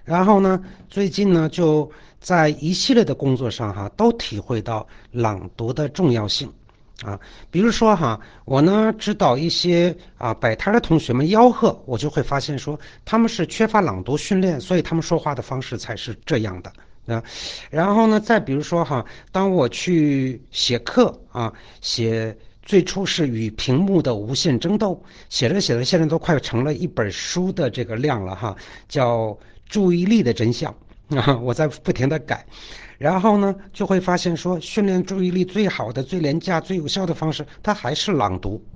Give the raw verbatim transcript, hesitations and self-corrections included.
然后呢，最近呢就在一系列的工作上哈，都体会到朗读的重要性。啊，比如说哈，我呢指导一些啊摆摊的同学们吆喝，我就会发现说他们是缺乏朗读训练，所以他们说话的方式才是这样的。啊，然后呢，再比如说哈，当我去写课啊，写最初是与屏幕的无限争斗，写着写着现在都快成了一本书的这个量了哈，叫注意力的真相啊，我在不停的改。然后呢，就会发现说，训练注意力最好的、最廉价、最有效的方式，它还是朗读